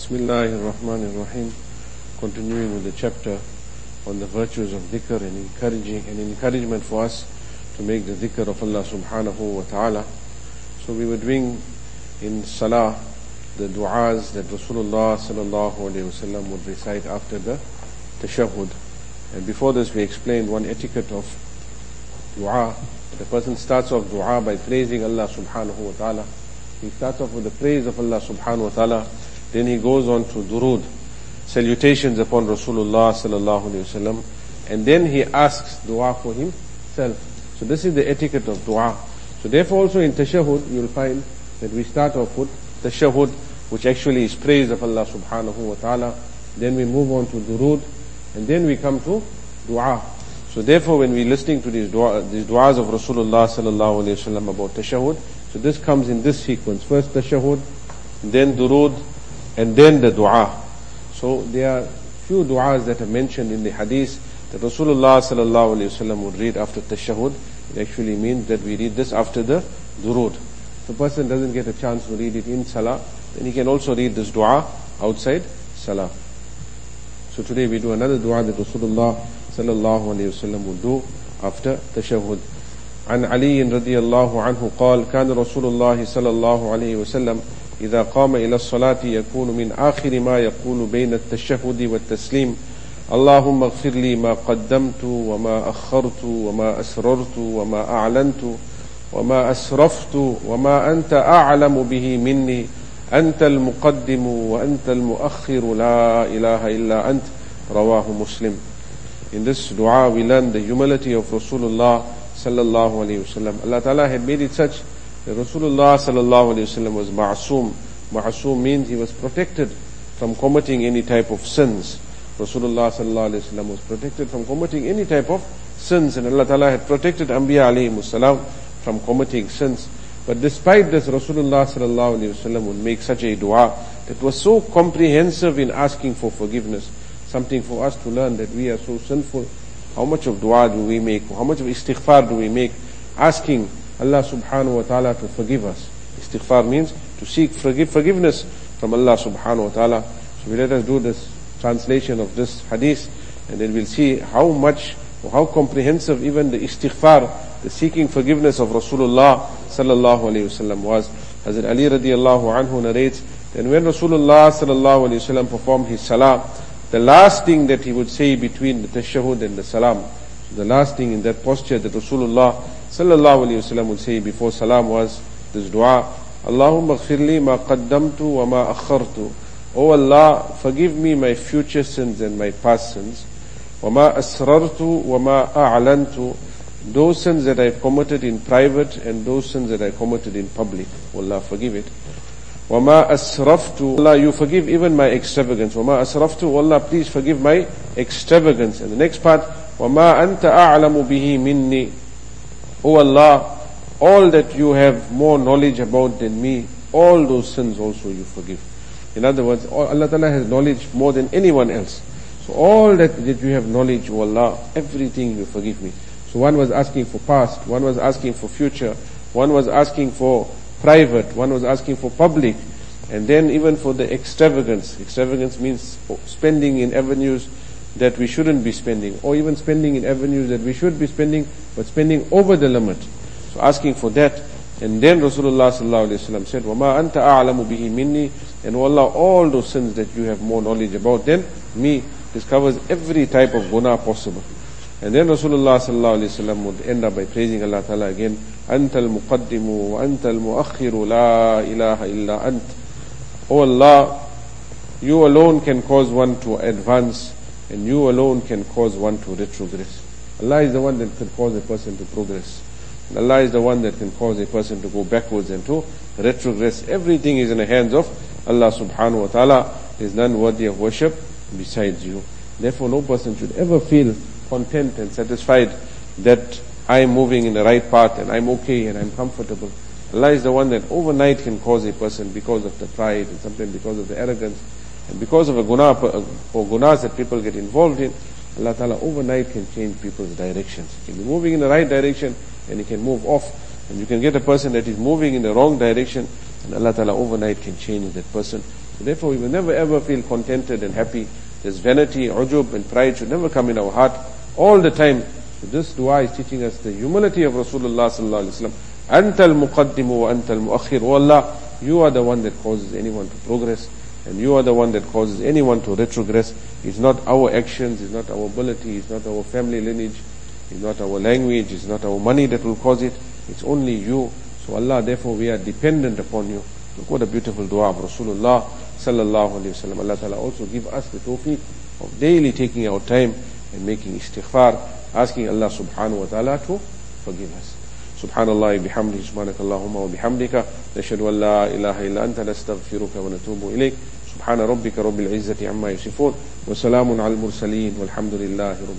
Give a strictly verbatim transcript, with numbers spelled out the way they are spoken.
Bismillahir Rahmanir Rahim. Continuing with the chapter on the virtues of dhikr and encouraging and encouragement for us to make the dhikr of Allah subhanahu wa ta'ala. So we were doing in salah the du'as that Rasulullah sallallahu alayhi wasallam would recite after the tashahhud. And before this we explained one etiquette of du'a. The person starts off du'a by praising Allah subhanahu wa ta'ala. He starts off with the praise of Allah subhanahu wa ta'ala. Then he goes on to durood, salutations upon Rasulullah sallallahu alayhi wasallam, and then he asks dua for himself. So this is the etiquette of dua. So therefore also in tashahhud you will find that we start off with tashahhud, which actually is praise of Allah subhanahu wa ta'ala. Then we move on to durood, and then we come to dua. So therefore when we're listening to these dua, these duas of Rasulullah sallallahu alayhi wasallam about tashahhud, so this comes in this sequence: first tashahhud, then durood, and then the dua. So there are few du'as that are mentioned in the hadith that Rasulullah sallallahu alayhi wasallam would read after tashahhud. It actually means that we read this after the durood. If the person doesn't get a chance to read it in salah, then he can also read this dua outside salah. So today we do another dua that Rasulullah sallallahu alayhi wasallam would do after tashahhud. عن علي رضي الله عنه قال كان رسول الله صلى الله عليه وسلم إذا قام إلى الصلاة يكون من آخر ما يقول بين التشهد والتسليم اللهم اغفر لي ما قدمت وما أخرت وما أسررت وما أعلنت وما أسرفت وما أنت أعلم به مني أنت المقدم وأنت المؤخر لا إله إلا أنت رواه مسلم. In this dua we learn the humility of Rasulullah sallallahu alayhi wasallam. Allah Ta'ala had made it such that Rasulullah sallallahu alayhi wasallam was ma'asum. Ma'asum means he was protected from committing any type of sins. Rasulullah sallallahu alayhi wasallam was protected from committing any type of sins, and Allah Ta'ala had protected Anbiya alayhi salam from committing sins. But despite this, Rasulullah sallallahu alayhi wasallam would make such a dua that was so comprehensive in asking for forgiveness. Something for us to learn, that we are so sinful. How much of dua do we make? How much of istighfar do we make? Asking Allah subhanahu wa ta'ala to forgive us. Istighfar means to seek forgive, forgiveness from Allah subhanahu wa ta'ala. So we let us do this translation of this hadith, and then we'll see how much or how comprehensive even the istighfar, the seeking forgiveness of Rasulullah sallallahu alayhi wasallam was. Hazrat Ali radiallahu anhu narrates that when Rasulullah sallallahu alayhi wasallam performed his salah, the last thing that he would say between the tashahhud and the salam, the last thing in that posture that Rasulullah sallallahu alayhi wasallam would say before salam was this dua: Allahumma ghfirli ma qaddamtu wa ma akhartu. O Allah, forgive me my future sins and my past sins. Wa ma asrartu wa ma a'lantu. Those sins that I committed in private and those sins that I committed in public. O Allah, forgive it. Wa ma asraftu. Allah, you forgive even my extravagance. Wa ma asraftu. O Allah, please forgive my extravagance. And the next part, wa ma anta a'lamu bihi minni. O Allah, all that you have more knowledge about than me, all those sins also you forgive. In other words, Allah Ta'ala has knowledge more than anyone else. So all that, that you have knowledge, O Allah, everything you forgive me. So one was asking for past, one was asking for future, one was asking for private, one was asking for public, and then even for the extravagance. Extravagance means spending in avenues that we shouldn't be spending, or even spending in avenues that we should be spending, but spending over the limit. So asking for that. And then Rasulullah sallallahu alayhi wasallam said, وَمَا أَنْتَ أَعْلَمُ بِهِ مِنِّي. And O Allah, all those sins that you have more knowledge about than me. This covers every type of guna possible. And then Rasulullah sallallahu alayhi wasallam would end up by praising Allah Ta'ala again. أَنْتَ الْمُقَدِّمُ وَأَنْتَ الْمُؤَخِّرُ لَا إِلَهَ إِلَّا أَنْتَ. O Allah, you alone can cause one to advance, and you alone can cause one to retrogress. Allah is the one that can cause a person to progress. And Allah is the one that can cause a person to go backwards and to retrogress. Everything is in the hands of Allah subhanahu wa ta'ala. There is none worthy of worship besides you. Therefore no person should ever feel content and satisfied that I am moving in the right path and I'm okay and I'm comfortable. Allah is the one that overnight can cause a person, because of the pride and sometimes because of the arrogance and because of a guna or gunas that people get involved in, Allah Ta'ala overnight can change people's directions. He can be moving in the right direction and he can move off. And you can get a person that is moving in the wrong direction, and Allah Ta'ala overnight can change that person So therefore we will never ever feel contented and happy. This vanity, ujub and pride should never come in our heart all the time. So this dua is teaching us the humility of Rasulullah sallallahu alaihi wasallam. Anta al-muqaddimu wa anta al-muakhir. Oh Allah, you are the one that causes anyone to progress, and you are the one that causes anyone to retrogress. It's not our actions, it's not our ability, it's not our family lineage, it's not our language, it's not our money that will cause it. It's only you. So Allah, therefore we are dependent upon you. Look what a beautiful dua of Rasulullah sallallahu alaihi wasallam. Allah Ta'ala also give us the tawfiq of daily taking our time and making istighfar, asking Allah subhanahu wa ta'ala to forgive us. Subhanallah bihamdihi, subhanakallahumma wa bihamdika, nashhadu an la ilaha illa anta, nastaghfiruka wa natubu ilayk. Subhana rabbika rabbil izzati amma yasifun, wa salamun al mursaleen, walhamdulillahi rabbil